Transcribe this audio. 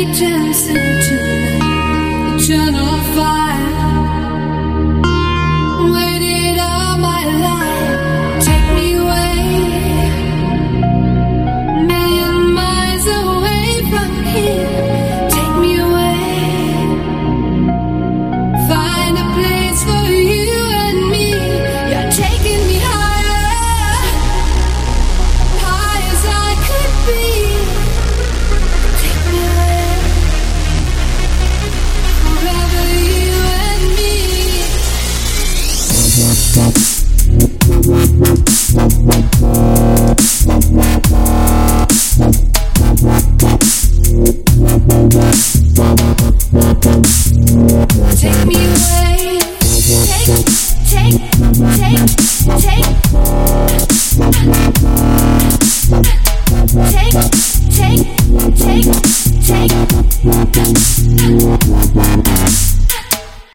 allegiance into eternal fire. Waited all my life, take me away, million miles away from here. Take me away, find a place for you and me. You're taking me higher, high as I could be. Take me away, forever you and me. Take me away, take